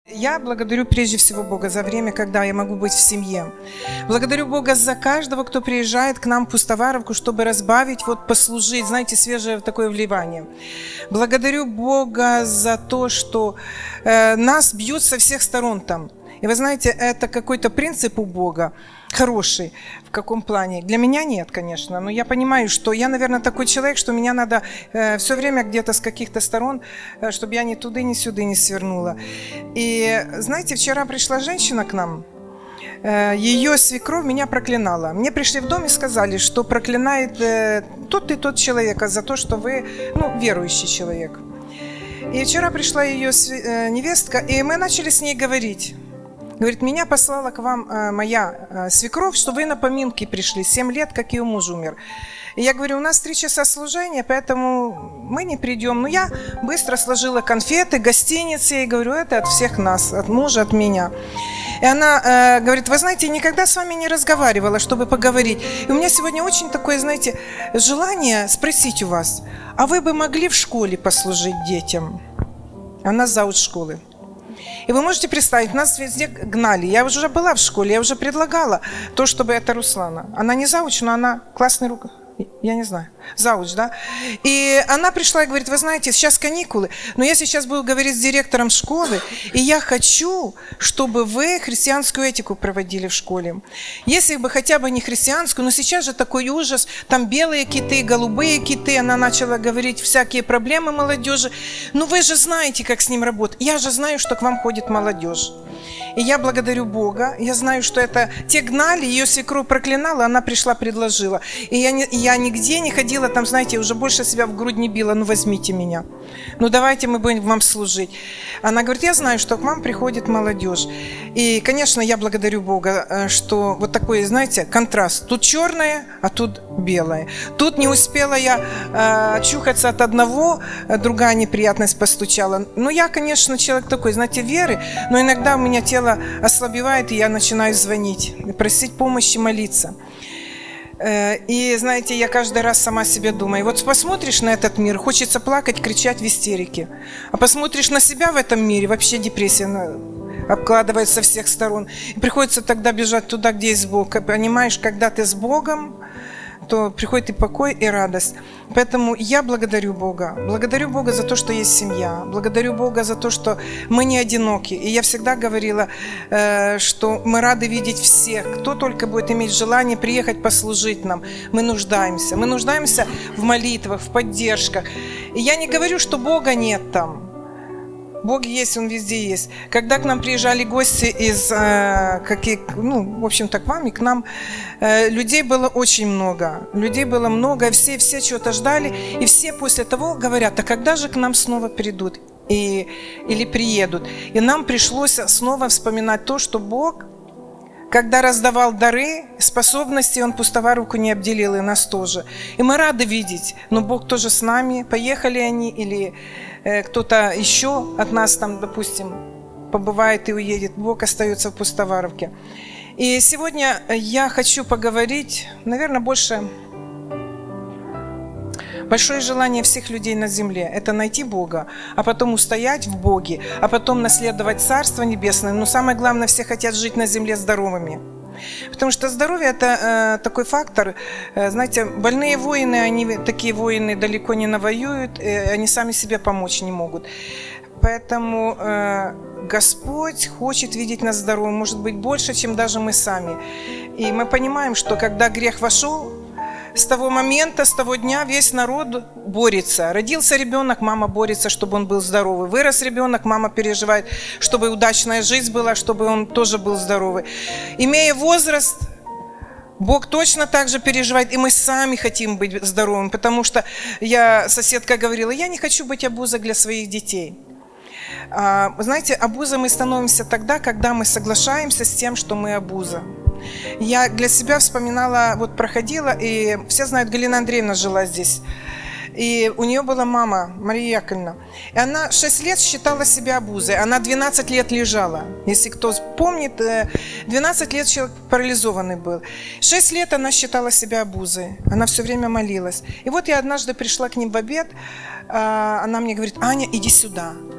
Я благодарю прежде всего Бога за время, когда я могу быть в семье. Благодарю Бога за каждого, кто приезжает к нам в Пустоваровку, чтобы разбавить, послужить, знаете, свежее такое вливание. Благодарю Бога за то, что нас бьют со всех сторон там. И вы знаете, это какой-то принцип у Бога хороший. В каком плане? Для меня нет, конечно, но я понимаю, что я, наверное, такой человек, что меня надо все время где-то с каких-то сторон, чтобы я ни туда, ни сюда не свернула. И знаете, вчера пришла женщина к нам, ее свекровь меня проклинала. Мне пришли в дом и сказали, что проклинает тот и тот человека за то, что вы, верующий человек. И вчера пришла ее невестка, и мы начали с ней говорить. Говорит, меня послала к вам моя свекровь, что вы на поминки пришли. 7 лет, как ее муж умер. И я говорю, у нас 3 часа служения, поэтому мы не придем. Но я быстро сложила конфеты, гостиницы, и говорю, это от всех нас, от мужа, от меня. И она говорит, вы знаете, никогда с вами не разговаривала, чтобы поговорить. И у меня сегодня очень такое, знаете, желание спросить у вас, а вы бы могли в школе послужить детям? Она зауч школы. И вы можете представить, нас везде гнали. Я уже была в школе, я уже предлагала то, чтобы это Руслана. Она не зауч, но она классный руководитель. Я не знаю, зауч, да? И она пришла и говорит, вы знаете, сейчас каникулы, но я сейчас буду говорить с директором школы, и я хочу, чтобы вы христианскую этику проводили в школе. Если бы хотя бы не христианскую, но сейчас же такой ужас, там белые киты, голубые киты, она начала говорить всякие проблемы молодежи. Ну вы же знаете, как с ним работать. Я же знаю, что к вам ходит молодежь. И я благодарю Бога, я знаю, что это те гнали, ее свекровь проклинала, она пришла, предложила. И я нигде не ходила, там, знаете, уже больше себя в грудь не била, возьмите меня, давайте мы будем вам служить. Она говорит, я знаю, что к вам приходит молодежь. И, конечно, я благодарю Бога, что вот такой, знаете, контраст. Тут черное, а тут белое. Тут не успела я очухаться от одного, другая неприятность постучала. Я, конечно, человек такой, знаете, веры, но иногда у меня тело ослабевает, и я начинаю звонить, просить помощи, молиться. И, знаете, я каждый раз сама себе думаю, вот посмотришь на этот мир, хочется плакать, кричать в истерике. А посмотришь на себя в этом мире, вообще депрессия обкладывает со всех сторон. И приходится тогда бежать туда, где есть Бог. Понимаешь, когда ты с Богом, то приходит и покой, и радость. Поэтому я благодарю Бога. Благодарю Бога за то, что есть семья. Благодарю Бога за то, что мы не одиноки. И я всегда говорила, что мы рады видеть всех, кто только будет иметь желание приехать послужить нам. Мы нуждаемся. Мы нуждаемся в молитвах, в поддержках. И я не говорю, что Бога нет там. Бог есть, Он везде есть. Когда к нам приезжали гости из, в общем-то, к вам и к нам, людей было очень много. Людей было много, все чего-то ждали. И все после того говорят, а когда же к нам снова придут или приедут? И нам пришлось снова вспоминать то, что Бог, когда раздавал дары, способности, Он Пустоваровку не обделил, и нас тоже. И мы рады видеть, но Бог тоже с нами. Поехали они или кто-то еще от нас там, допустим, побывает и уедет. Бог остается в Пустоваровке. И сегодня я хочу поговорить, наверное, большое желание всех людей на земле – это найти Бога, а потом устоять в Боге, а потом наследовать Царство Небесное. Но самое главное, все хотят жить на земле здоровыми. Потому что здоровье – это такой фактор. Знаете, больные воины, такие воины далеко не навоюют, они сами себе помочь не могут. Поэтому Господь хочет видеть нас здоровым, может быть, больше, чем даже мы сами. И мы понимаем, что когда грех вошел, с того момента, с того дня весь народ борется. Родился ребенок, мама борется, чтобы он был здоровый. Вырос ребенок, мама переживает, чтобы удачная жизнь была, чтобы он тоже был здоровый. Имея возраст, Бог точно так же переживает, и мы сами хотим быть здоровыми, потому что соседка говорила, я не хочу быть обузой для своих детей. Знаете, обузой мы становимся тогда, когда мы соглашаемся с тем, что мы обуза. Я для себя вспоминала, проходила, и все знают, Галина Андреевна жила здесь. И у нее была мама, Мария Яковлевна. И она 6 лет считала себя обузой. Она 12 лет лежала. Если кто помнит, 12 лет человек парализованный был. 6 лет она считала себя обузой. Она все время молилась. И вот я однажды пришла к ним в обед. Она мне говорит, Аня, иди сюда.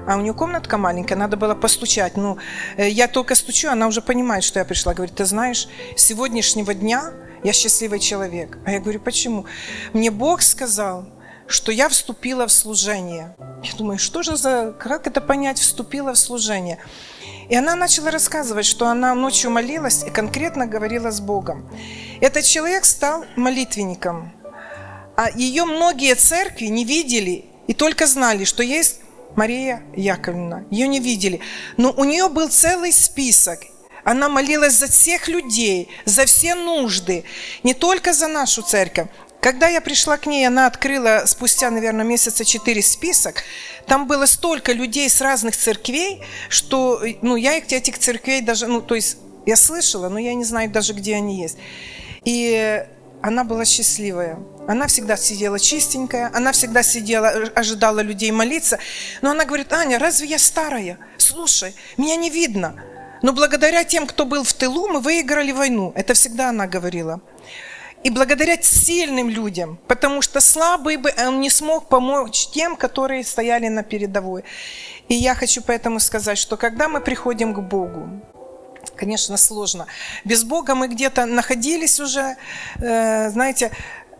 а у нее комнатка маленькая, надо было постучать. Ну, я только стучу, она уже понимает, что я пришла. Говорит, ты знаешь, с сегодняшнего дня я счастливый человек. А я говорю, почему? Мне Бог сказал, что я вступила в служение. Я думаю, что же за, как это понять, вступила в служение? И она начала рассказывать, что она ночью молилась и конкретно говорила с Богом. Этот человек стал молитвенником, а ее многие церкви не видели и только знали, что есть Мария Яковлевна. Ее не видели. Но у нее был целый список. Она молилась за всех людей, за все нужды, не только за нашу церковь. Когда я пришла к ней, она открыла спустя, наверное, месяца 4 список. Там было столько людей с разных церквей, что я этих церквей даже, то есть я слышала, но я не знаю даже, где они есть. И она была счастливая. Она всегда сидела чистенькая, она всегда сидела, ожидала людей молиться. Но она говорит, Аня, разве я старая? Слушай, меня не видно. Но благодаря тем, кто был в тылу, мы выиграли войну. Это всегда она говорила. И благодаря сильным людям, потому что слабый бы он не смог помочь тем, которые стояли на передовой. И я хочу поэтому сказать, что когда мы приходим к Богу, конечно, сложно. Без Бога мы где-то находились уже, знаете,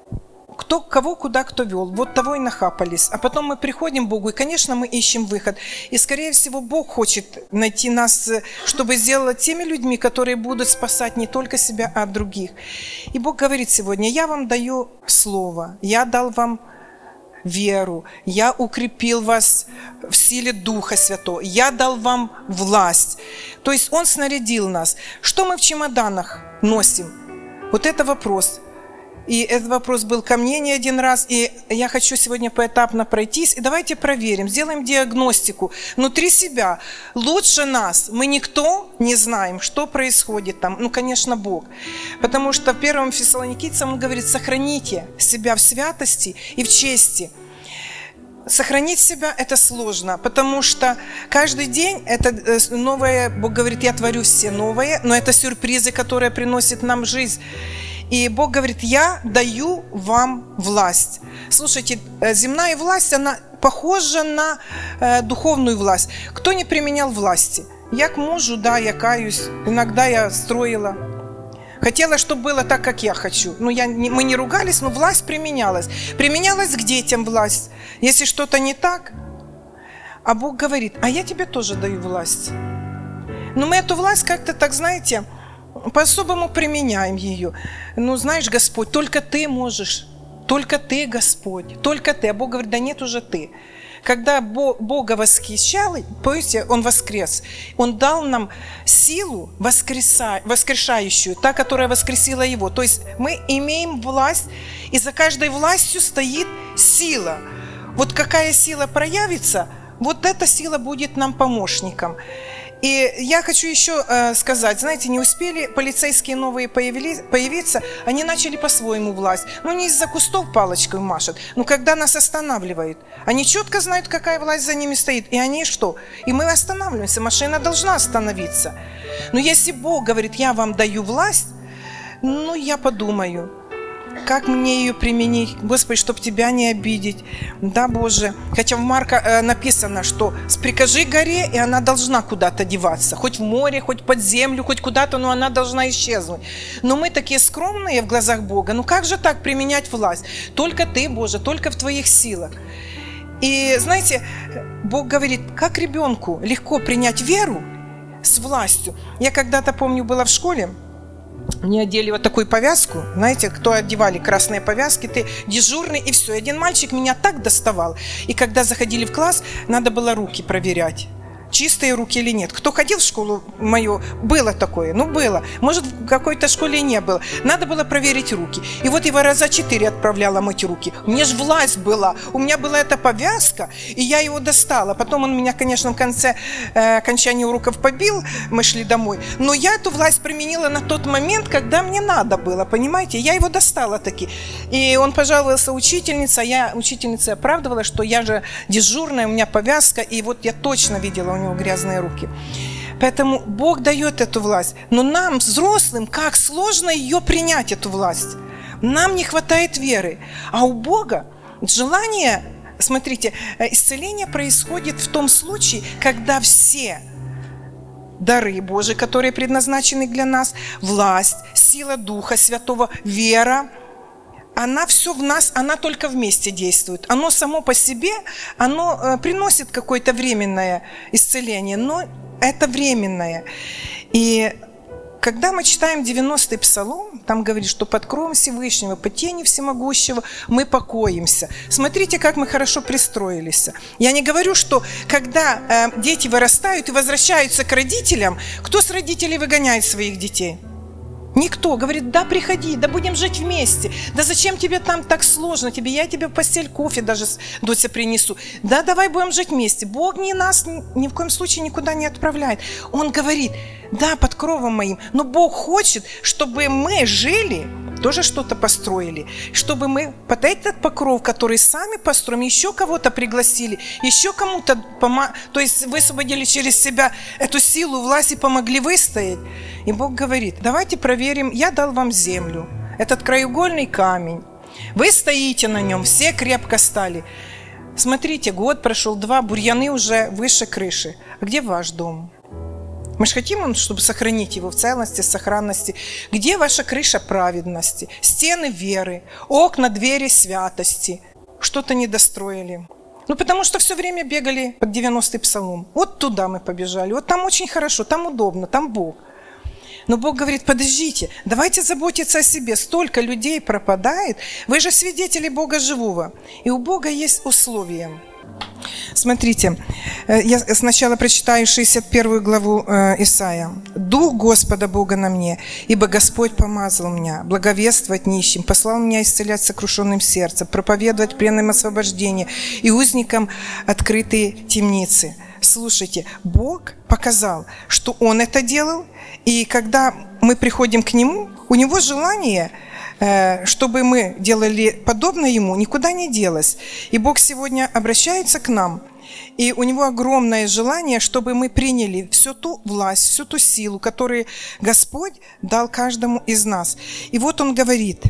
кого куда кто вел, вот того и нахапались. А потом мы приходим к Богу, и, конечно, мы ищем выход. И, скорее всего, Бог хочет найти нас, чтобы сделать теми людьми, которые будут спасать не только себя, а других. И Бог говорит сегодня, я вам даю слово, я дал вам веру, я укрепил вас в силе Духа Святого, я дал вам власть. То есть Он снарядил нас. Что мы в чемоданах носим? Вот это вопрос. И этот вопрос был ко мне не один раз, и я хочу сегодня поэтапно пройтись. И давайте проверим, сделаем диагностику внутри себя. Лучше нас мы никто не знаем, что происходит там. Конечно, Бог. Потому что в 1 Фессалоникийцам он говорит, сохраните себя в святости и в чести. Сохранить себя – это сложно, потому что каждый день это новое, Бог говорит, я творю все новое, но это сюрпризы, которые приносят нам жизнь. И Бог говорит, я даю вам власть. Слушайте, земная власть, она похожа на духовную власть. Кто не применял власти? Я к мужу, да, я каюсь. Иногда я строила. Хотела, чтобы было так, как я хочу. Мы не ругались, но власть применялась. Применялась к детям власть. Если что-то не так, а Бог говорит, а я тебе тоже даю власть. Но мы эту власть как-то так, знаете, по-особому применяем ее. Знаешь, Господь, только Ты можешь. Только Ты, Господь. Только Ты. А Бог говорит, да нет, уже Ты. Когда Бога восхищал, помните, Он воскрес. Он дал нам силу воскрешающую, та, которая воскресила Его. То есть мы имеем власть, и за каждой властью стоит сила. Вот какая сила проявится, вот эта сила будет нам помощником. И я хочу еще сказать, знаете, не успели полицейские новые появиться, они начали по-своему власть. Не из-за кустов палочкой машут, но когда нас останавливают, они четко знают, какая власть за ними стоит. И они что? И мы останавливаемся, машина должна остановиться. Но если Бог говорит, я вам даю власть, я подумаю, как мне ее применить, Господи, чтобы Тебя не обидеть. Да, Боже. Хотя в Марка написано, что прикажи горе, и она должна куда-то деваться. Хоть в море, хоть под землю, хоть куда-то, но она должна исчезнуть. Но мы такие скромные в глазах Бога. Как же так применять власть? Только Ты, Боже, только в Твоих силах. И знаете, Бог говорит, как ребенку легко принять веру с властью. Я когда-то, помню, была в школе, мне одели вот такую повязку, знаете, кто одевали красные повязки, ты дежурный, и все. И один мальчик меня так доставал. И когда заходили в класс, надо было руки проверять, чистые руки или нет. Кто ходил в школу мою, было такое, было. Может, в какой-то школе и не было. Надо было проверить руки. И вот его раза 4 отправляла мыть руки. У меня же власть была. У меня была эта повязка, и я его достала. Потом он меня, конечно, в конце окончания уроков побил, мы шли домой. Но я эту власть применила на тот момент, когда мне надо было, понимаете? Я его достала таки. И он пожаловался учительнице, а я учительнице оправдывала, что я же дежурная, у меня повязка, и вот я точно видела у него грязные руки. Поэтому Бог дает эту власть. Но нам, взрослым, как сложно ее принять, эту власть. Нам не хватает веры. А у Бога желание Смотрите, исцеление происходит в том случае, когда все дары Божии, которые предназначены для нас, власть, сила Духа Святого, вера, она все в нас, она только вместе действует. Оно само по себе, оно приносит какое-то временное исцеление, но это временное. И когда мы читаем 90-й псалом, там говорит, что под кровом Всевышнего, под тенью Всемогущего мы покоимся. Смотрите, как мы хорошо пристроились. Я не говорю, что когда дети вырастают и возвращаются к родителям, кто с родителей выгоняет своих детей? Никто. Говорит, да, приходи, да будем жить вместе. Да зачем тебе там так сложно? Я тебе в постель кофе даже Дося принесу. Да, давай будем жить вместе. Бог нас ни в коем случае никуда не отправляет. Он говорит, да, под кровом моим, но Бог хочет, чтобы мы жили, тоже что-то построили, чтобы мы под этот покров, который сами построим, еще кого-то пригласили, еще кому-то то есть высвободили через себя эту силу, власть и помогли выстоять. И Бог говорит, давайте проверим, я дал вам землю, этот краеугольный камень, вы стоите на нем, все крепко стали. Смотрите, год прошел, 2, бурьяны уже выше крыши. А где ваш дом? Мы же хотим, чтобы сохранить его в целости, сохранности. Где ваша крыша праведности, стены веры, окна, двери святости? Что-то не достроили. Потому что все время бегали под 90-й псалом. Вот туда мы побежали, вот там очень хорошо, там удобно, там Бог. Но Бог говорит, подождите, давайте заботиться о себе. Столько людей пропадает. Вы же свидетели Бога живого. И у Бога есть условия. Смотрите, я сначала прочитаю 61 главу Исаия. «Дух Господа Бога на мне, ибо Господь помазал меня, благовествовать нищим, послал меня исцелять сокрушенным сердцем, проповедовать пленным освобождение и узникам открытые темницы». Слушайте, Бог показал, что Он это делал, и когда мы приходим к Нему, у Него желание, чтобы мы делали подобно Ему, никуда не делось. И Бог сегодня обращается к нам, и у Него огромное желание, чтобы мы приняли всю ту власть, всю ту силу, которую Господь дал каждому из нас. И вот Он говорит,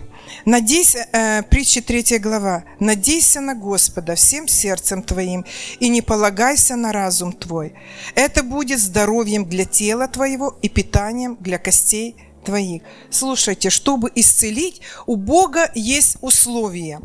надейся, притча 3 глава, «Надейся на Господа всем сердцем твоим и не полагайся на разум твой. Это будет здоровьем для тела твоего и питанием для костей твоих». Слушайте, чтобы исцелить, у Бога есть условия.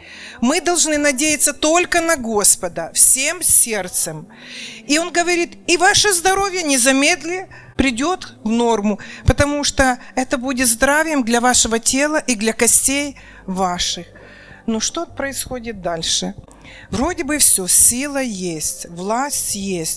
Мы должны надеяться только на Господа, всем сердцем. И Он говорит, и ваше здоровье незамедленно придет в норму, потому что это будет здравием для вашего тела и для костей ваших. Но что происходит дальше? Вроде бы все, сила есть, власть есть,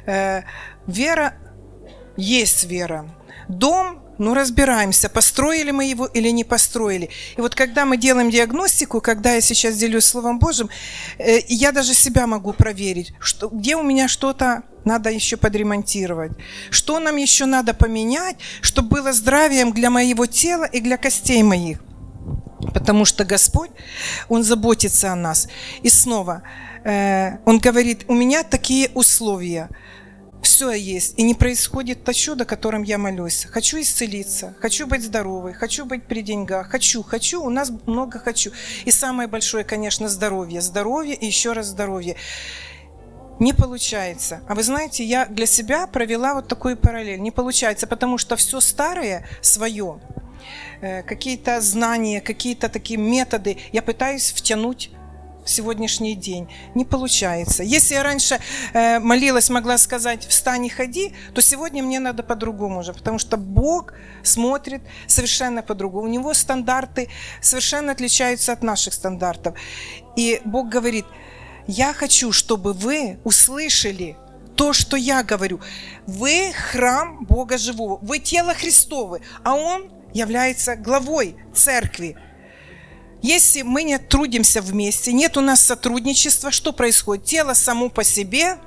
вера есть вера. Дом, разбираемся, построили мы его или не построили. И вот когда мы делаем диагностику, когда я сейчас делюсь Словом Божьим, я даже себя могу проверить, где у меня что-то надо еще подремонтировать, что нам еще надо поменять, чтобы было здравием для моего тела и для костей моих. Потому что Господь, Он заботится о нас. И снова, Он говорит, у меня такие условия. Все есть, и не происходит то чудо, о котором я молюсь. Хочу исцелиться, хочу быть здоровой, хочу быть при деньгах, хочу, у нас много хочу. И самое большое, конечно, здоровье. Здоровье и еще раз здоровье. Не получается. А вы знаете, я для себя провела вот такую параллель. Не получается, потому что все старое свое, какие-то знания, какие-то такие методы я пытаюсь втянуть в сегодняшний день. Не получается. Если я раньше молилась, могла сказать «встань и ходи», то сегодня мне надо по-другому уже, потому что Бог смотрит совершенно по-другому. У Него стандарты совершенно отличаются от наших стандартов. И Бог говорит, я хочу, чтобы вы услышали то, что я говорю. Вы храм Бога живого, вы тело Христово, а Он является главой церкви. Если мы не трудимся вместе, нет у нас сотрудничества, что происходит? Тело само по себе,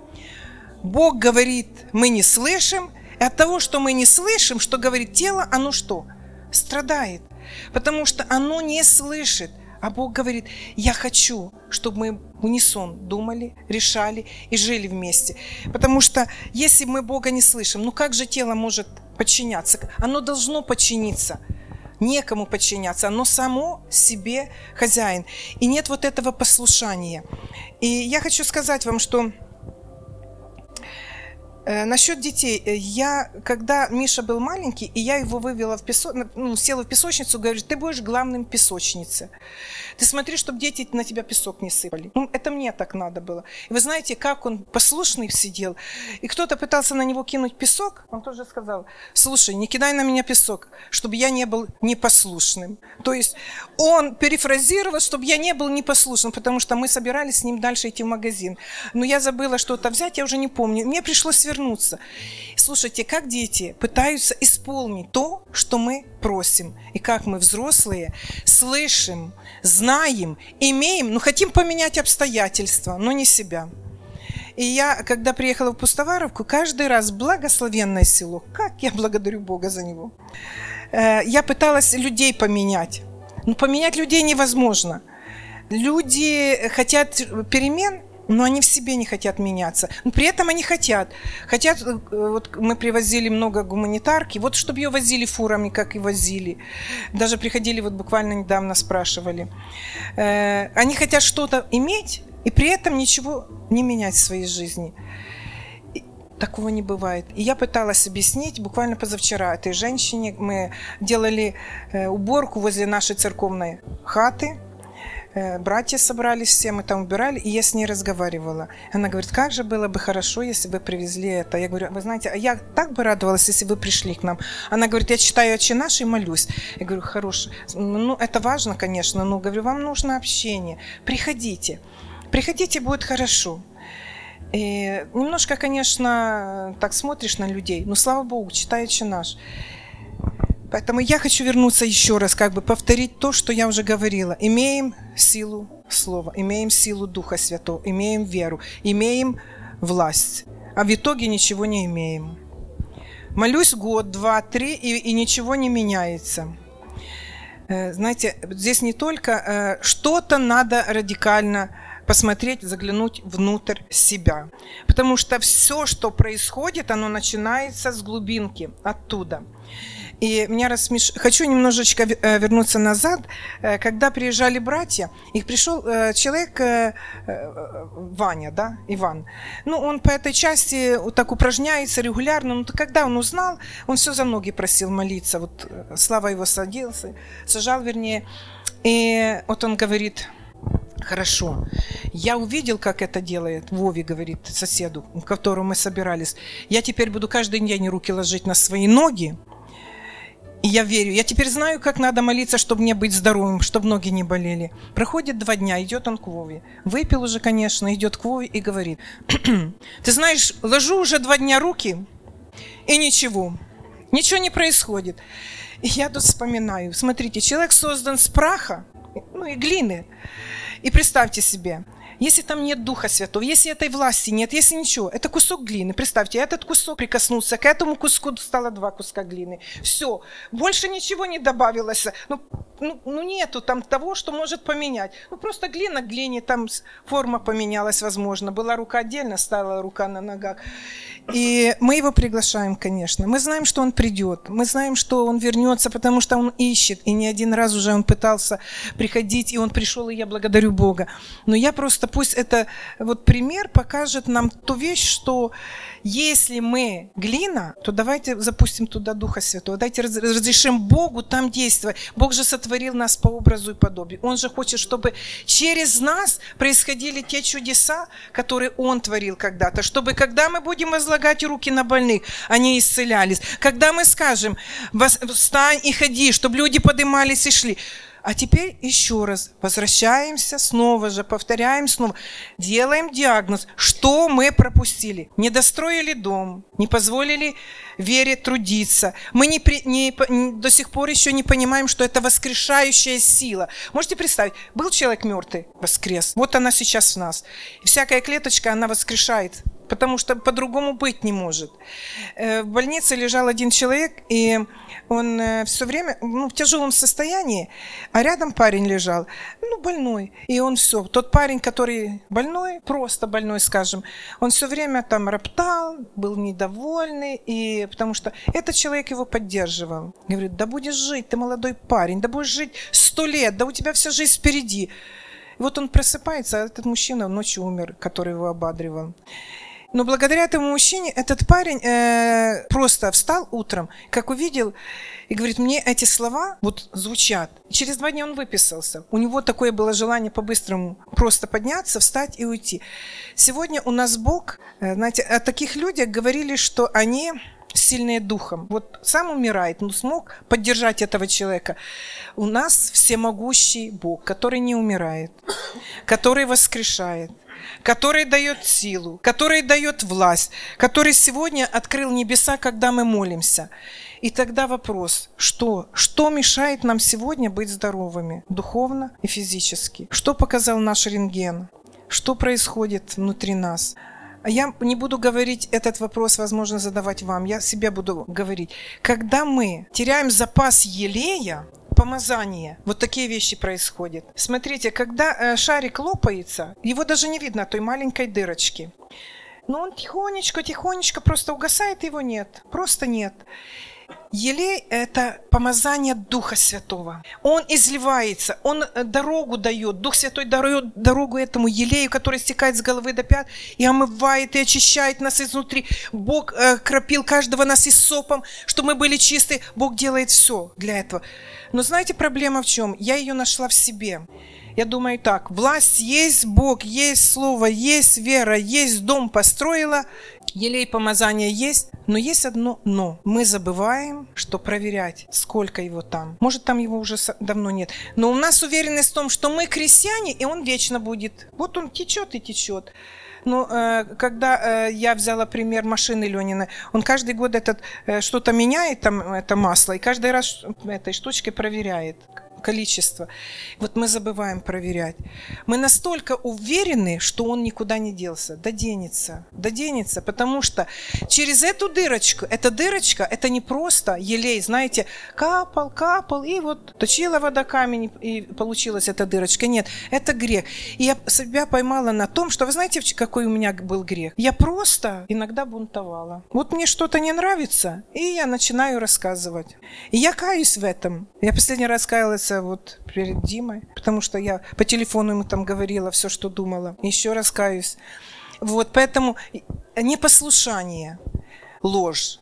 Бог говорит, мы не слышим, и от того, что мы не слышим, что говорит тело, оно что? Страдает, потому что оно не слышит. А Бог говорит, я хочу, чтобы мы в унисон думали, решали и жили вместе. Потому что если мы Бога не слышим, как же тело может подчиняться? Оно должно подчиниться. некому подчиняться, оно само себе хозяин. И нет вот этого послушания. И я хочу сказать вам, что насчет детей. Когда Миша был маленький, и я его вывела села в песочницу, говорю, ты будешь главным в песочнице. Ты смотри, чтобы дети на тебя песок не сыпали. Это мне так надо было. И вы знаете, как он послушный сидел. И кто-то пытался на него кинуть песок, он тоже сказал, слушай, не кидай на меня песок, чтобы я не был непослушным. То есть он перефразировал, чтобы я не был непослушным, потому что мы собирались с ним дальше идти в магазин. Но я забыла что-то взять, я уже не помню. Мне пришлось вернуться. Слушайте, как дети пытаются исполнить то, что мы просим. И как мы, взрослые, слышим, знаем, имеем, но хотим поменять обстоятельства, но не себя. И я, когда приехала в Пустоваровку, каждый раз благословенное село, как я благодарю Бога за него. Я пыталась людей поменять. Но поменять людей невозможно. Люди хотят перемен, но они в себе не хотят меняться. Но при этом они хотят. Вот мы привозили много гуманитарки, вот чтобы ее возили фурами, как и возили. Даже приходили, вот буквально недавно спрашивали. Они хотят что-то иметь, и при этом ничего не менять в своей жизни. Такого не бывает. И я пыталась объяснить, буквально позавчера этой женщине, мы делали уборку возле нашей церковной хаты, братья собрались все, мы там убирали, и я с ней разговаривала. Она говорит, как же было бы хорошо, если бы привезли это. Я говорю, вы знаете, а я так бы радовалась, если бы пришли к нам. Она говорит, я читаю «Отче наш» и молюсь. Я говорю, хорошо, это важно, конечно, но, говорю, вам нужно общение. Приходите, будет хорошо. И немножко, конечно, так смотришь на людей, но, слава Богу, читай «Отче наш». Поэтому я хочу вернуться еще раз, повторить то, что я уже говорила. Имеем силу Слова, имеем силу Духа Святого, имеем веру, имеем власть, а в итоге ничего не имеем. Молюсь год, 2, 3, и ничего не меняется. Знаете, здесь не только что-то надо радикально посмотреть, заглянуть внутрь себя. Потому что все, что происходит, оно начинается с глубинки, оттуда. И меня хочу немножечко вернуться назад. Когда приезжали братья, их пришел человек, Ваня, да, Иван. Он по этой части так упражняется регулярно. Но когда он узнал, он все за ноги просил молиться. Вот Слава его сажал, вернее. И вот он говорит, хорошо, я увидел, как это делает Вове, говорит соседу, к которому мы собирались. Я теперь буду каждый день руки ложить на свои ноги. И я верю, я теперь знаю, как надо молиться, чтобы мне быть здоровым, чтобы ноги не болели. Проходит 2 дня, идет он к Вове. Выпил уже, конечно, идет к Вове и говорит, ты знаешь, ложу уже 2 дня руки, и ничего не происходит. И я тут вспоминаю, смотрите, человек создан с праха, и глины. И представьте себе, если там нет Духа Святого, если этой власти нет, если ничего, это кусок глины. Представьте, этот кусок прикоснулся, к этому куску стало 2 куска глины. Все, больше ничего не добавилось. Нету там того, что может поменять. Просто глина к глине, там форма поменялась, возможно. Была рука отдельно, стала рука на ногах. И мы его приглашаем, конечно. Мы знаем, что он придет. Мы знаем, что он вернется, потому что он ищет. И не один раз уже он пытался приходить, и он пришел, и я благодарю Бога. Но я просто, пусть это пример покажет нам ту вещь, что если мы глина, то давайте запустим туда Духа Святого. Давайте разрешим Богу там действовать. Бог же сотворил нас по образу и подобию. Он же хочет, чтобы через нас происходили те чудеса, которые Он творил когда-то. Чтобы когда мы будем возлагать руки на больных, они исцелялись. Когда мы скажем, встань и ходи, чтобы люди поднимались и шли. А теперь еще раз возвращаемся снова же, повторяем снова, делаем диагноз, что мы пропустили. Не достроили дом, не позволили вере трудиться. Мы до сих пор еще не понимаем, что это воскрешающая сила. Можете представить, был человек мертвый, воскрес. Вот она сейчас в нас. И всякая клеточка, она воскрешает потому что по-другому быть не может. В больнице лежал один человек, и он все время в тяжелом состоянии, а рядом парень лежал, больной. И он все, тот парень, который больной, просто больной, скажем, он все время там роптал, был недовольный, и потому что этот человек его поддерживал. Говорит: да будешь жить, ты молодой парень, да будешь жить 100 лет, да у тебя вся жизнь впереди. И вот он просыпается, а этот мужчина ночью умер, который его ободривал. Но благодаря этому мужчине этот парень просто встал утром, как увидел, и говорит: мне эти слова вот звучат. Через 2 дня он выписался. У него такое было желание по-быстрому просто подняться, встать и уйти. Сегодня у нас Бог, знаете, о таких людях говорили, что они сильные духом. Вот сам умирает, но смог поддержать этого человека. У нас всемогущий Бог, который не умирает, который воскрешает, который дает силу, который дает власть, который сегодня открыл небеса, когда мы молимся. И тогда вопрос, что мешает нам сегодня быть здоровыми, духовно и физически? Что показал наш рентген? Что происходит внутри нас? Я не буду говорить этот вопрос, возможно, задавать вам. Я себе буду говорить. Когда мы теряем запас елея, помазания, вот такие вещи происходят. Смотрите, когда шарик лопается, его даже не видно той маленькой дырочки. Но он тихонечко просто угасает, его нет. Просто нет. Елей – это помазание Духа Святого. Он изливается, он дорогу дает. Дух Святой дает дорогу этому елею, который стекает с головы до пят и омывает, и очищает нас изнутри. Бог кропил каждого нас исопом, чтобы мы были чисты. Бог делает все для этого. Но знаете, проблема в чем? Я ее нашла в себе. Я думаю так: власть есть, Бог есть, Слово есть, вера есть, дом построила, елей помазания есть, но есть одно но. Мы забываем, что проверять, сколько его там. Может, там его уже давно нет. Но у нас уверенность в том, что мы крестьяне, и он вечно будет. Вот он течет и течет. Но когда я взяла пример машины Ленины, он каждый год что-то меняет, там это масло, и каждый раз этой штучкой проверяет количество. Вот мы забываем проверять. Мы настолько уверены, что он никуда не делся. Доденется, потому что через эту дырочку, эта дырочка, это не просто елей, знаете, капал, и вот точила вода камень, и получилась эта дырочка. Нет, это грех. И я себя поймала на том, что, вы знаете, какой у меня был грех? Я просто иногда бунтовала. Вот мне что-то не нравится, и я начинаю рассказывать. И я каюсь в этом. Я последний раз каялась вот перед Димой, потому что я по телефону ему там говорила все, что думала. Еще раз каюсь. Вот, поэтому непослушание, ложь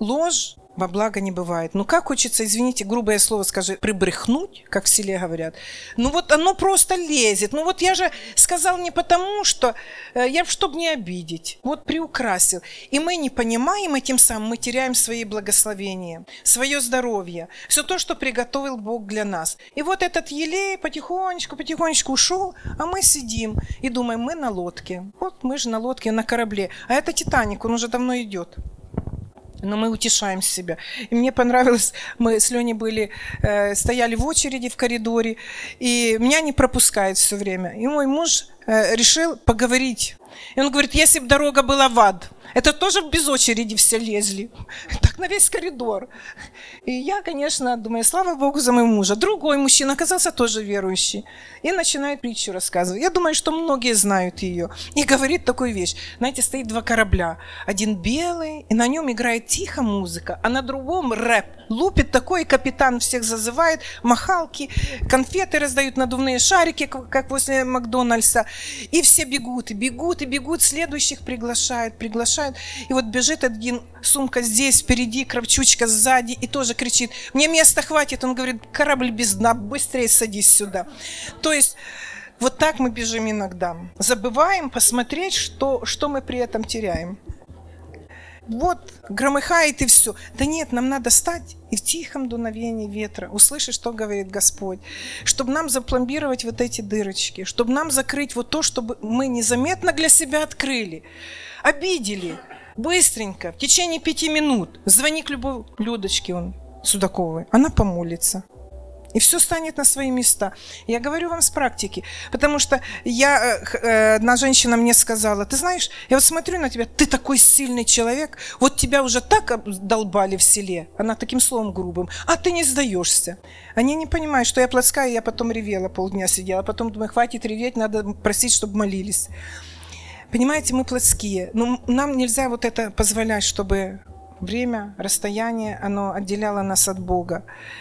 во благо не бывает. Ну как хочется, извините, грубое слово скажи, прибрехнуть, как в селе говорят. Ну вот оно просто лезет. Ну вот я же сказал не потому, что чтобы не обидеть. Вот приукрасил. И мы не понимаем, и тем самым мы теряем свои благословения, свое здоровье, все то, что приготовил Бог для нас. И вот этот елей потихонечку ушел, а мы сидим и думаем, мы на лодке. Вот мы же на лодке, на корабле. А это Титаник, он уже давно идет. Но мы утешаем себя. И мне понравилось, мы с Леней стояли в очереди в коридоре, и меня не пропускают все время. И мой муж решил поговорить. И он говорит: если бы дорога была в ад, это тоже без очереди все лезли. Так на весь коридор. И я, конечно, думаю, слава Богу за моего мужа. Другой мужчина оказался тоже верующий. И начинает притчу рассказывать. Я думаю, что многие знают ее. И говорит такую вещь. Знаете, стоит 2 корабля. Один белый, и на нем играет тихо музыка, а на другом рэп. Лупит такой, и капитан всех зазывает, махалки, конфеты раздают, надувные шарики, как возле Макдональдса. И все бегут, следующих приглашают. И вот бежит один, сумка здесь, впереди, кравчучка сзади, и тоже кричит: мне места хватит. Он говорит: корабль без дна, быстрее садись сюда. То есть вот так мы бежим иногда. Забываем посмотреть, что мы при этом теряем. Вот, громыхает и все. Да нет, нам надо стать и в тихом дуновении ветра услышать, что говорит Господь. Чтобы нам запломбировать вот эти дырочки, чтобы нам закрыть вот то, чтобы мы незаметно для себя открыли. Обидели. Быстренько, в течение 5 минут. Звони к любой Людочке Судаковой. Она помолится. И все станет на свои места. Я говорю вам с практики, потому что одна женщина мне сказала: ты знаешь, я вот смотрю на тебя, ты такой сильный человек, вот тебя уже так долбали в селе, она таким словом грубым, а ты не сдаешься. Они не понимают, что я плотская, я потом ревела, полдня сидела, потом думаю, хватит реветь, надо просить, чтобы молились. Понимаете, мы плотские, но нам нельзя вот это позволять, чтобы время, расстояние, оно отделяло нас от Бога.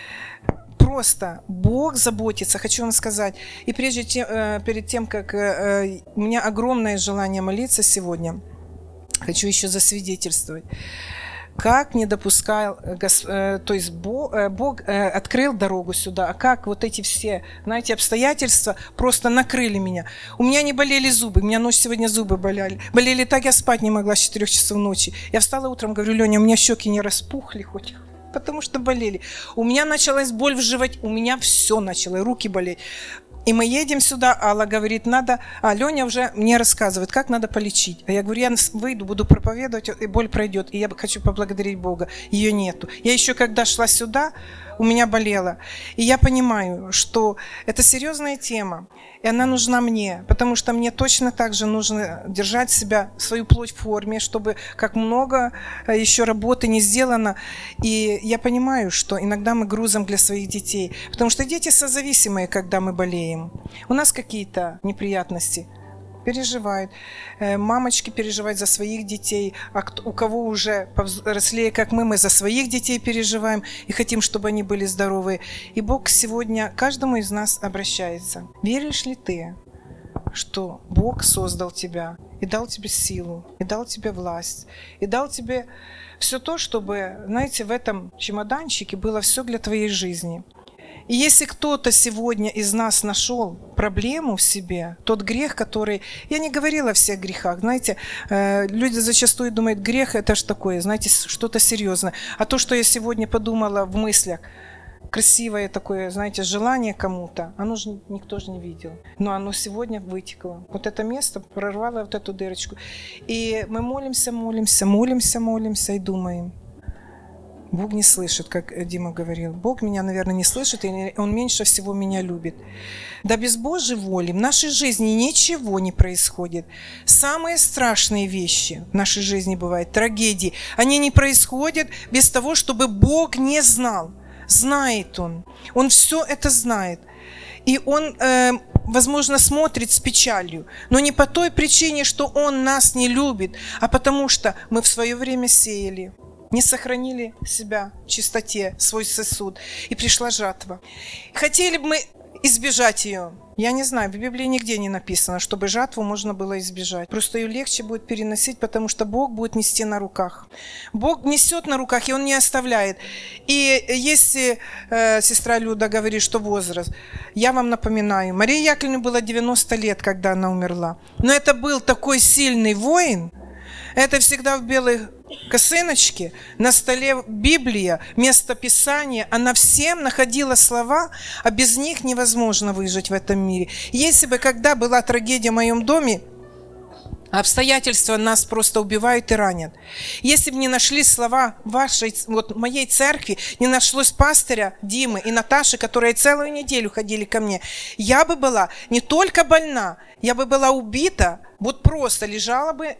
Просто Бог заботится, хочу вам сказать. И перед тем, как у меня огромное желание молиться сегодня, хочу еще засвидетельствовать, как не допускал, то есть Бог открыл дорогу сюда, а как вот эти все, знаете, обстоятельства просто накрыли меня. У меня не болели зубы, у меня ночью сегодня зубы болели. Болели так, я спать не могла с 4 часов ночи. Я встала утром, говорю: Леня, у меня щеки не распухли хоть, потому что болели. У меня началась боль в животе, у меня все начало, руки болеть. И мы едем сюда, Алла говорит, надо... А Леня уже мне рассказывает, как надо полечить. А я говорю, я выйду, буду проповедовать, и боль пройдет. И я хочу поблагодарить Бога. Ее нету. Я еще когда шла сюда, у меня болело. И я понимаю, что это серьезная тема. И она нужна мне, потому что мне точно так же нужно держать себя, свою плоть в форме, чтобы как много еще работы не сделано. И я понимаю, что иногда мы грузом для своих детей, потому что дети созависимые, когда мы болеем. У нас какие-то неприятности, переживают. Мамочки переживают за своих детей, а у кого уже повзрослее, как мы за своих детей переживаем и хотим, чтобы они были здоровы. И Бог сегодня к каждому из нас обращается. Веришь ли ты, что Бог создал тебя и дал тебе силу, и дал тебе власть, и дал тебе все то, чтобы, знаете, в этом чемоданчике было все для твоей жизни. И если кто-то сегодня из нас нашел проблему в себе, тот грех, который... Я не говорила о всех грехах, знаете, люди зачастую думают, грех это ж такое, знаете, что-то серьезное. А то, что я сегодня подумала в мыслях, красивое такое, знаете, желание кому-то, оно же никто же не видел. Но оно сегодня вытекло. Вот это место прорвало вот эту дырочку. И мы молимся и думаем, Бог не слышит, как Дима говорил. Бог меня, наверное, не слышит, и Он меньше всего меня любит. Да без Божьей воли в нашей жизни ничего не происходит. Самые страшные вещи в нашей жизни бывают, трагедии, они не происходят без того, чтобы Бог не знал. Знает Он. Он все это знает. И Он, возможно, смотрит с печалью, но не по той причине, что Он нас не любит, а потому что мы в свое время сеяли, не сохранили себя в чистоте, свой сосуд, и пришла жатва. Хотели бы мы избежать ее? Я не знаю, в Библии нигде не написано, чтобы жатву можно было избежать. Просто ее легче будет переносить, потому что Бог будет нести на руках. Бог несет на руках, и Он не оставляет. И если сестра Люда говорит, что возраст, я вам напоминаю, Марии Яковлевне было 90 лет, когда она умерла. Но это был такой сильный воин. Это всегда в белой косыночке, на столе Библия, местописание. Она всем находила слова, а без них невозможно выжить в этом мире. Если бы, когда была трагедия в моем доме, обстоятельства нас просто убивают и ранят. Если бы не нашли слова моей церкви, не нашлось пастыря Димы и Наташи, которые целую неделю ходили ко мне, я бы была не только больна, я бы была убита, вот просто лежала бы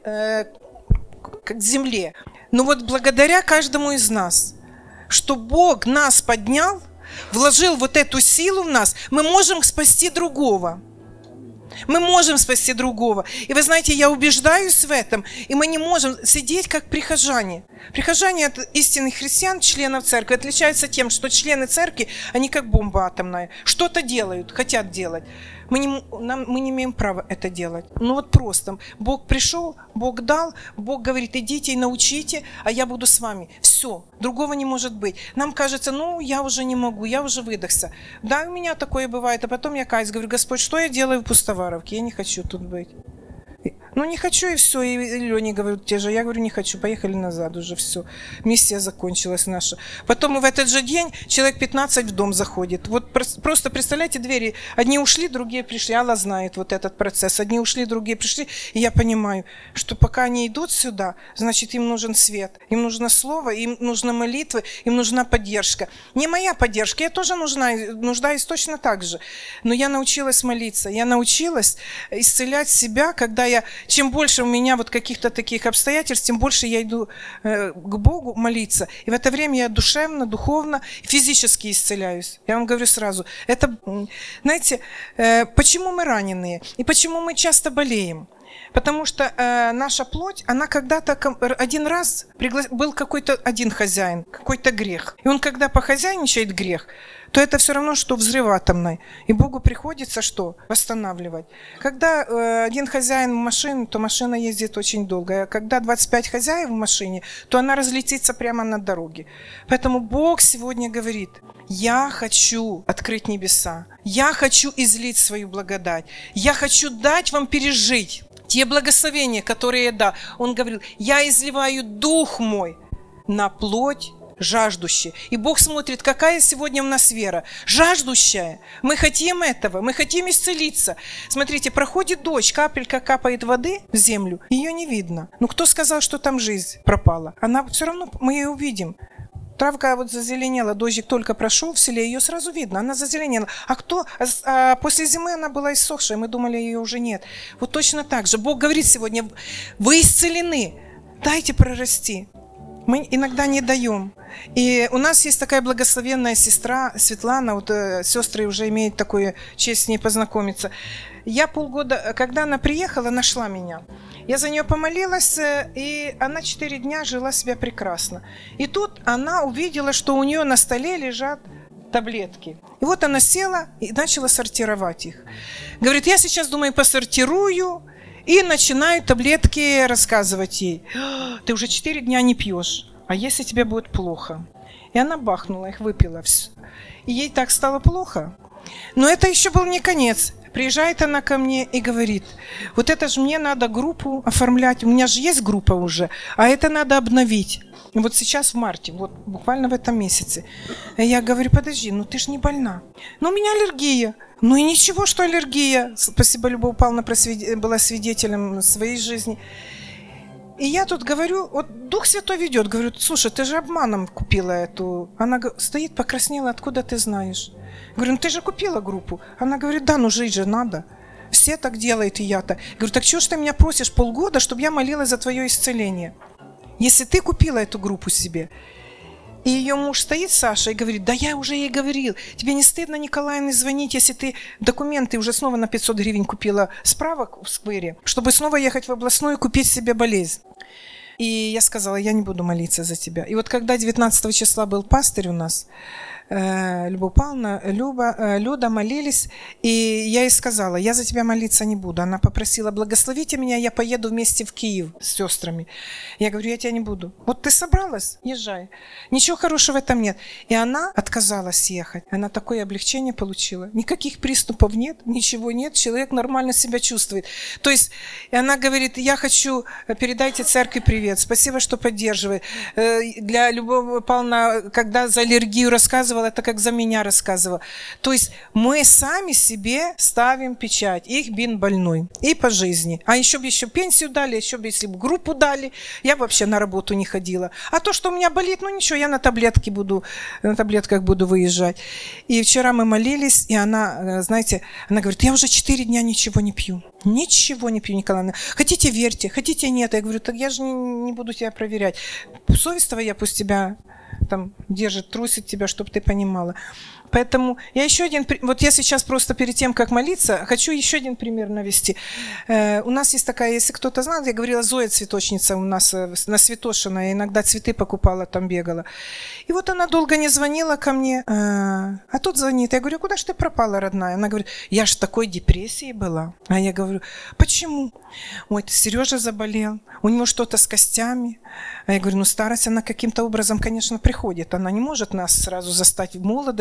к земле. Но вот благодаря каждому из нас, что Бог нас поднял, вложил вот эту силу в нас, мы можем спасти другого. Мы можем спасти другого. И вы знаете, я убеждаюсь в этом, и мы не можем сидеть как прихожане. Прихожане от истинных христиан, членов церкви, отличаются тем, что члены церкви, они как бомба атомная. Что-то делают, хотят делать. Мы не имеем права это делать. Ну вот просто. Бог пришел, Бог дал, Бог говорит, идите и научите, а я буду с вами. Все, другого не может быть. Нам кажется, я уже не могу, я уже выдохся. Да, у меня такое бывает, а потом я каюсь, говорю, Господь, что я делаю в Пустоваровке? Я не хочу тут быть. Ну, не хочу, и все. И Лене говорят те же. Я говорю, не хочу, поехали назад уже, все. Миссия закончилась наша. Потом в этот же день человек 15 в дом заходит. Вот просто представляете, двери. Одни ушли, другие пришли. Алла знает вот этот процесс. Одни ушли, другие пришли. И я понимаю, что пока они идут сюда, значит, им нужен свет. Им нужно слово, им нужна молитва, им нужна поддержка. Не моя поддержка, я тоже нуждаюсь точно так же. Но я научилась молиться. Я научилась исцелять себя, когда чем больше у меня вот каких-то таких обстоятельств, тем больше я иду к Богу молиться. И в это время я душевно, духовно, физически исцеляюсь. Я вам говорю сразу. Это, знаете, почему мы раненые и почему мы часто болеем? Потому что наша плоть, она когда-то один раз был какой-то один хозяин, какой-то грех. И он когда похозяйничает грех, то это все равно, что взрыв атомный. И Богу приходится что? Восстанавливать. Когда один хозяин в машине, то машина ездит очень долго. А когда 25 хозяев в машине, то она разлетится прямо на дороге. Поэтому Бог сегодня говорит, я хочу открыть небеса. Я хочу излить свою благодать. Я хочу дать вам пережить те благословения, которые я дал. Он говорил, я изливаю дух мой на плоть жаждущие. И Бог смотрит, какая сегодня у нас вера. Жаждущая. Мы хотим этого, мы хотим исцелиться. Смотрите, проходит дождь, капелька капает воды в землю, ее не видно. Ну кто сказал, что там жизнь пропала? Она все равно, мы ее увидим. Травка вот зазеленела, дождик только прошел в селе, ее сразу видно, она зазеленела. После зимы она была иссохшая, мы думали, ее уже нет. Вот точно так же. Бог говорит сегодня, вы исцелены, дайте прорасти. Мы иногда не даем. И у нас есть такая благословенная сестра Светлана, вот сестры уже имеют такую честь с ней познакомиться. Я полгода, когда она приехала, нашла меня. Я за нее помолилась, и она 4 дня жила себя прекрасно. И тут она увидела, что у нее на столе лежат таблетки. И вот она села и начала сортировать их. Говорит, я сейчас, думаю, посортирую, и начинаю таблетки рассказывать ей. Ты уже 4 дня не пьешь, а если тебе будет плохо? И она бахнула их, выпила все. И ей так стало плохо. Но это еще был не конец. Приезжает она ко мне и говорит, вот это же мне надо группу оформлять, у меня же есть группа уже, а это надо обновить. И вот сейчас в марте, вот буквально в этом месяце. И я говорю, подожди, ну ты же не больна. Ну у меня аллергия. Ну и ничего, что аллергия. Спасибо, Любовь Павловна была свидетелем своей жизни. И я тут говорю, вот Дух Святой ведет, говорю, слушай, ты же обманом купила эту. Она стоит, покраснела, откуда ты знаешь? Говорю, ну ты же купила группу. Она говорит, да, ну жить же надо. Все так делают, и я-то. Говорю, так чего ж ты меня просишь полгода, чтобы я молилась за твое исцеление? Если ты купила эту группу себе. И ее муж стоит, Саша, и говорит, да я уже ей говорил, тебе не стыдно, Николаевне, звонить, если ты документы уже снова на 500 гривен купила справок в сквере, чтобы снова ехать в областную и купить себе болезнь. И я сказала, я не буду молиться за тебя. И вот когда 19 числа был пастырь у нас, Любовь Павловна, Люда молились, и я ей сказала, я за тебя молиться не буду. Она попросила, благословите меня, я поеду вместе в Киев с сестрами. Я говорю, я тебя не буду. Вот ты собралась, езжай. Ничего хорошего в этом нет. И она отказалась ехать. Она такое облегчение получила. Никаких приступов нет, ничего нет, человек нормально себя чувствует. То есть она говорит, я хочу, передайте церкви привет, спасибо, что поддерживает. Для Любовь Павловна, когда за аллергию рассказывала, это как за меня рассказывала. То есть мы сами себе ставим печать. Их бин больной. И по жизни. А еще бы пенсию дали, еще бы если бы группу дали, я бы вообще на работу не ходила. А то, что у меня болит, ну ничего, я на таблетках буду выезжать. И вчера мы молились, и она, знаете, она говорит, я уже 4 дня ничего не пью. Ничего не пью, Николаевна. Хотите, верьте, хотите, нет. Я говорю, так я же не буду тебя проверять. Совесть твоя пусть тебя там держит, трусит тебя, чтобы ты понимала. Поэтому я вот я сейчас просто перед тем, как молиться, хочу еще один пример навести. У нас есть такая, если кто-то знает, я говорила, Зоя цветочница у нас на Святошино, я иногда цветы покупала, там бегала. И вот она долго не звонила ко мне, а тут звонит. Я говорю, куда ж ты пропала, родная? Она говорит, я ж в такой депрессии была. А я говорю, почему? Ой, Сережа заболел, у него что-то с костями. А я говорю, ну старость, она каким-то образом, конечно, приходит. Она не может нас сразу застать в молодости, без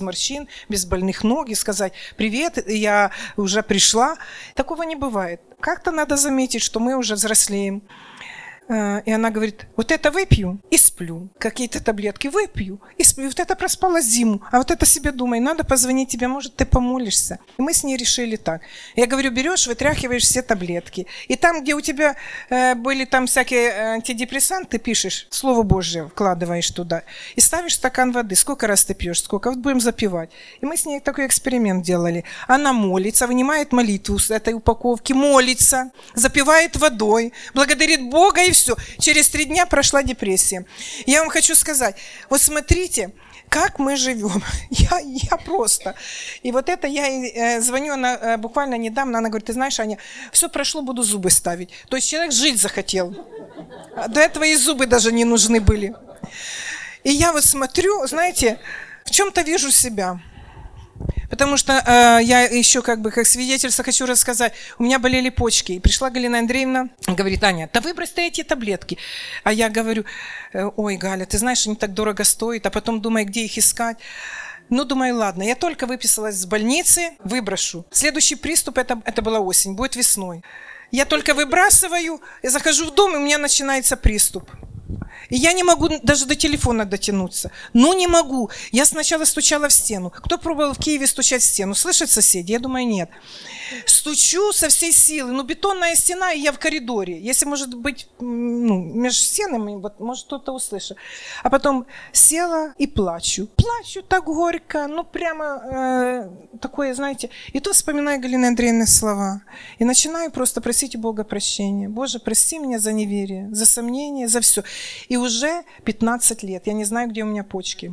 морщин, без больных ног и сказать: «Привет, я уже пришла». Такого не бывает. Как-то надо заметить, что мы уже взрослеем. И она говорит: вот это выпью и сплю. Какие-то таблетки выпью и сплю. Вот это проспала зиму. А вот это себе думай, надо позвонить тебе, может, ты помолишься. И мы с ней решили так. Я говорю: берешь, вытряхиваешь все таблетки. И там, где у тебя были там всякие антидепрессанты, пишешь Слово Божье, вкладываешь туда. И ставишь стакан воды. Сколько раз ты пьешь? Сколько? Вот будем запивать. И мы с ней такой эксперимент делали. Она молится, вынимает молитву с этой упаковки, молится, запивает водой, благодарит Бога и все. Через 3 дня прошла депрессия. Я вам хочу сказать, вот смотрите, как мы живем. Я просто. И вот это я звоню, она буквально недавно, она говорит: ты знаешь, Аня, все прошло, буду зубы ставить. То есть человек жить захотел. До этого и зубы даже не нужны были. И я вот смотрю, знаете, в чем-то вижу себя. Потому что я еще как свидетельство хочу рассказать. У меня болели почки. И пришла Галина Андреевна, говорит: Аня, да выбрось ты эти таблетки. А я говорю: ой, Галя, ты знаешь, они так дорого стоят. А потом думаю, где их искать. Ну, думаю, ладно, я только выписалась с больницы, выброшу. Следующий приступ, это была осень, будет весной. Я только выбрасываю, я захожу в дом, и у меня начинается приступ. И я не могу даже до телефона дотянуться. Ну, не могу. Я сначала стучала в стену. Кто пробовал в Киеве стучать в стену? Слышат соседи? Я думаю, нет. Стучу со всей силы. Ну, бетонная стена, и я в коридоре. Если, может быть, между стенами, вот, может, кто-то услышит. А потом села и плачу. Плачу так горько. Ну, прямо такое, знаете. И тут вспоминаю Галины Андреевны слова. И начинаю просто просить у Бога прощения. Боже, прости меня за неверие, за сомнение, за все. И уже 15 лет. Я не знаю, где у меня почки.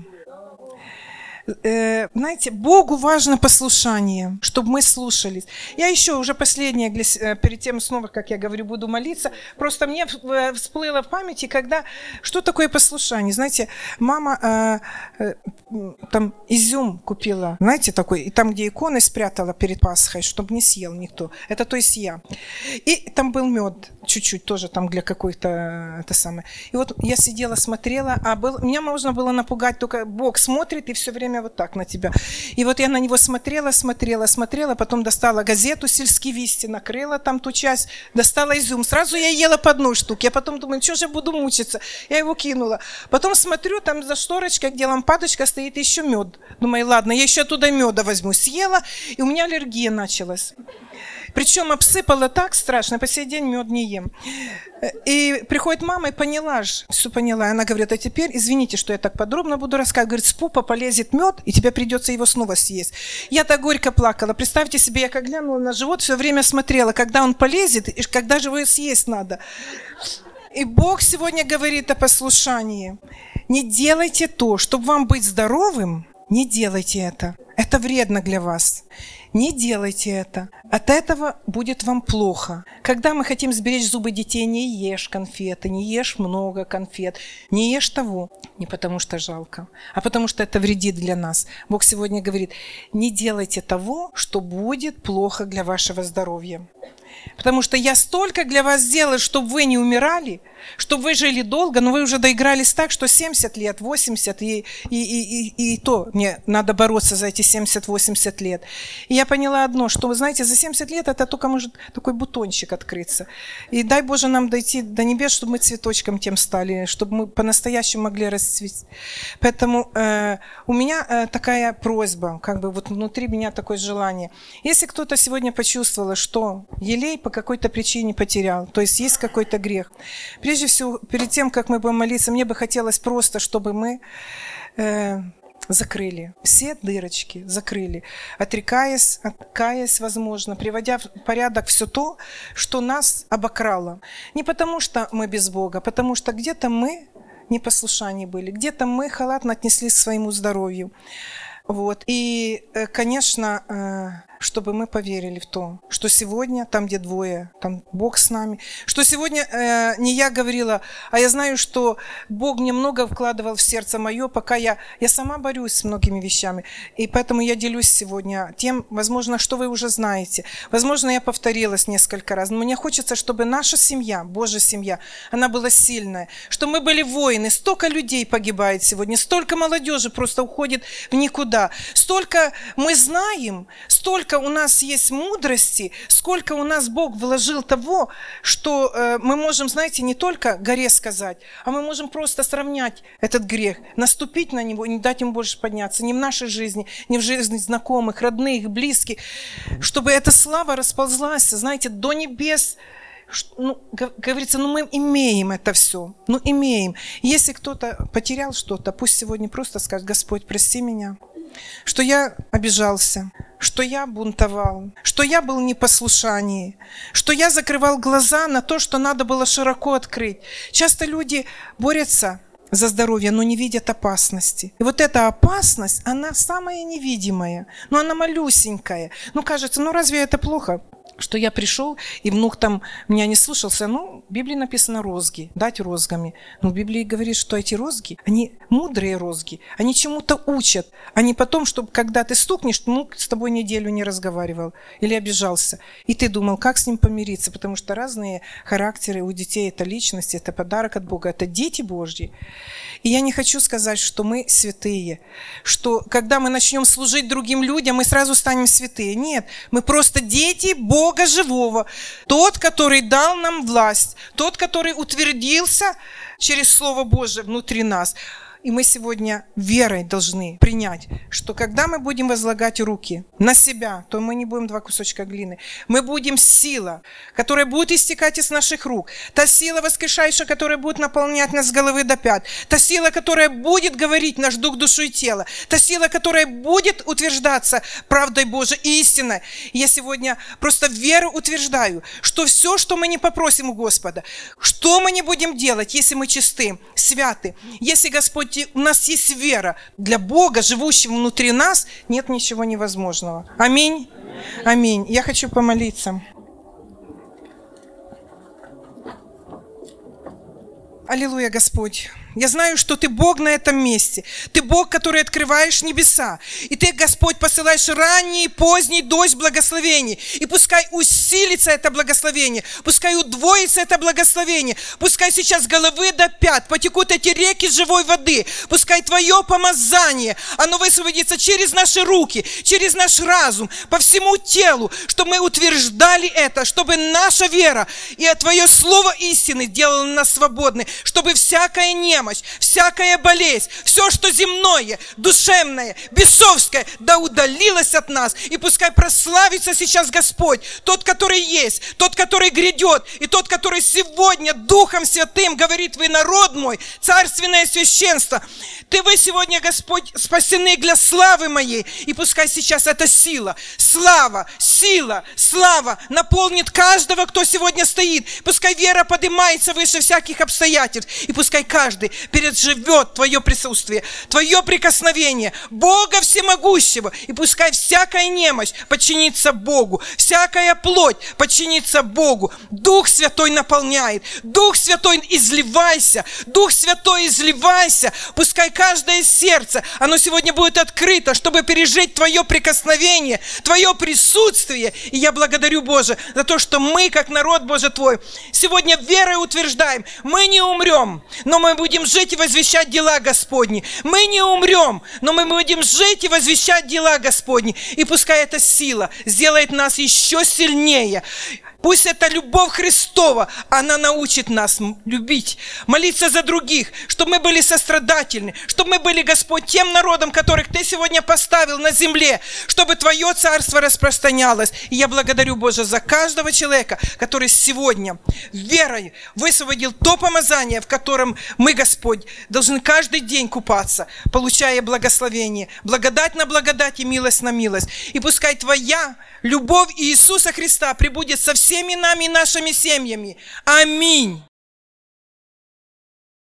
Знаете, Богу важно послушание, чтобы мы слушались. Я еще уже последнее, перед тем снова, как я говорю, буду молиться. Просто мне всплыло в памяти, когда... Что такое послушание? Знаете, мама там изюм купила, знаете, такой, и там, где иконы спрятала перед Пасхой, чтобы не съел никто. Это то есть я. И там был мед чуть-чуть тоже там для какой-то, это самое. И вот я сидела, смотрела, меня можно было напугать, только Бог смотрит и все время вот так на тебя. И вот я на него смотрела, потом достала газету «Сельские вести», накрыла там ту часть, достала изюм. Сразу я ела по одной штуке, я потом думаю, что же я буду мучиться? Я его кинула. Потом смотрю, там за шторочкой, где лампадочка, стоит еще мед. Думаю, ладно, я еще оттуда меда возьму. Съела, и у меня аллергия началась. Причем обсыпала так страшно, по сей день мед не ем. И приходит мама и все поняла. Она говорит: а теперь, извините, что я так подробно буду рассказывать. Говорит, с пупа полезет мед, и тебе придется его снова съесть. Я так горько плакала. Представьте себе, я как глянула на живот, все время смотрела, когда он полезет, и когда же его съесть надо. И Бог сегодня говорит о послушании. Не делайте то, чтобы вам быть здоровым, не делайте это. Это вредно для вас. Не делайте это. От этого будет вам плохо. Когда мы хотим сберечь зубы детей, не ешь конфеты, не ешь много конфет, не ешь того. Не потому что жалко, а потому что это вредит для нас. Бог сегодня говорит: не делайте того, что будет плохо для вашего здоровья. Потому что я столько для вас сделаю, чтобы вы не умирали, чтобы вы жили долго, но вы уже доигрались так, что 70 лет, 80, и то мне надо бороться за эти 70-80 лет. И я поняла одно, что, вы знаете, за 70 лет это только может такой бутончик открыться. И дай Боже нам дойти до небес, чтобы мы цветочком тем стали, чтобы мы по-настоящему могли расцвести. Поэтому у меня такая просьба, как бы вот внутри меня такое желание. Если кто-то сегодня почувствовал, что елей по какой-то причине потерял, то есть есть какой-то грех. Прежде всего, перед тем, как мы будем молиться, мне бы хотелось просто, чтобы мы закрыли все дырочки, закрыли, отрекаясь, каясь, возможно, приводя в порядок все то, что нас обокрало. Не потому, что мы без Бога, а потому что где-то мы непослушны были, где-то мы халатно отнеслись к своему здоровью. Вот. И, конечно, чтобы мы поверили в то, что сегодня там, где двое, там Бог с нами. Что сегодня не я говорила, а я знаю, что Бог мне много вкладывал в сердце мое, пока я сама борюсь с многими вещами. И поэтому я делюсь сегодня тем, возможно, что вы уже знаете. Возможно, я повторилась несколько раз. Но мне хочется, чтобы наша семья, Божья семья, она была сильная. Что мы были воины. Столько людей погибает сегодня. Столько молодежи просто уходит в никуда. Столько мы знаем, столько у нас есть мудрости, сколько у нас Бог вложил того, что мы можем, знаете, не только горе сказать, а мы можем просто сравнять этот грех, наступить на него и не дать ему больше подняться. Ни в нашей жизни, ни в жизни знакомых, родных, близких. Чтобы эта слава расползлась, знаете, до небес. Говорится, мы имеем это все. Имеем. Если кто-то потерял что-то, пусть сегодня просто скажет: Господь, прости меня, что я обижался, что я бунтовал, что я был в непослушании, что я закрывал глаза на то, что надо было широко открыть. Часто люди борются за здоровье, но не видят опасности. И вот эта опасность, она самая невидимая, но она малюсенькая. Кажется, разве это плохо? Что я пришел, и внук там меня не слушался. В Библии написано розги, дать розгами. Но в Библии говорит, что эти розги, они мудрые розги, они чему-то учат, а не потом, чтобы когда ты стукнешь, внук с тобой неделю не разговаривал или обижался. И ты думал, как с ним помириться, потому что разные характеры у детей, это личности, это подарок от Бога, это дети Божьи. И я не хочу сказать, что мы святые, что когда мы начнем служить другим людям, мы сразу станем святые. Нет, мы просто дети Бога живого. Тот, который дал нам власть, тот, который утвердился через Слово Божие внутри нас. И мы сегодня верой должны принять, что когда мы будем возлагать руки на себя, то мы не будем 2 кусочка глины. Мы будем сила, которая будет истекать из наших рук. Та сила воскрешающая, которая будет наполнять нас с головы до пят. Та сила, которая будет говорить наш дух, душу и тело. Та сила, которая будет утверждаться правдой Божией и истиной. Я сегодня просто веру утверждаю, что все, что мы не попросим у Господа, что мы не будем делать, если мы чисты, святы, если Господь у нас есть вера, для Бога, живущего внутри нас, нет ничего невозможного. Аминь. Аминь. Я хочу помолиться. Аллилуйя, Господь. Я знаю, что Ты Бог на этом месте. Ты Бог, который открываешь небеса. И Ты, Господь, посылаешь ранний и поздний дождь благословений. И пускай усилится это благословение. Пускай удвоится это благословение. Пускай сейчас с головы до пят потекут эти реки живой воды. Пускай Твое помазание, оно высвободится через наши руки, через наш разум, по всему телу, чтобы мы утверждали это, чтобы наша вера и Твое слово истины делало нас свободны, чтобы всякая немощь, всякая болезнь, все, что земное, душевное, бесовское, да удалилось от нас. И пускай прославится сейчас Господь, тот, который есть, тот, который грядет, и тот, который сегодня Духом Святым говорит: вы народ мой, царственное священство. Вы сегодня, Господь, спасены для славы моей. И пускай сейчас эта сила, слава, сила, слава наполнит каждого, кто сегодня стоит. Пускай вера поднимается выше всяких обстоятельств. И пускай каждый переживет Твое присутствие, Твое прикосновение, Бога всемогущего. И пускай всякая немощь подчинится Богу, всякая плоть подчинится Богу. Дух Святой наполняет, Дух Святой изливайся, Дух Святой изливайся. Пускай каждое сердце, оно сегодня будет открыто, чтобы пережить Твое прикосновение, Твое присутствие. И я благодарю, Боже, за то, что мы, как народ Божий Твой, сегодня верой утверждаем: мы не умрем, но мы будем жить и возвещать дела Господни. Мы не умрем, но мы будем жить и возвещать дела Господни. И пускай эта сила сделает нас еще сильнее. Пусть эта любовь Христова, она научит нас любить, молиться за других, чтобы мы были сострадательны, чтобы мы были, Господь, тем народом, которых Ты сегодня поставил на земле, чтобы Твое царство распространялось. И я благодарю, Боже, за каждого человека, который сегодня верой высвободил то помазание, в котором мы, Господь, должны каждый день купаться, получая благословение, благодать на благодать и милость на милость. И пускай Твоя любовь Иисуса Христа пребудет со всеми нами и нашими семьями. Аминь.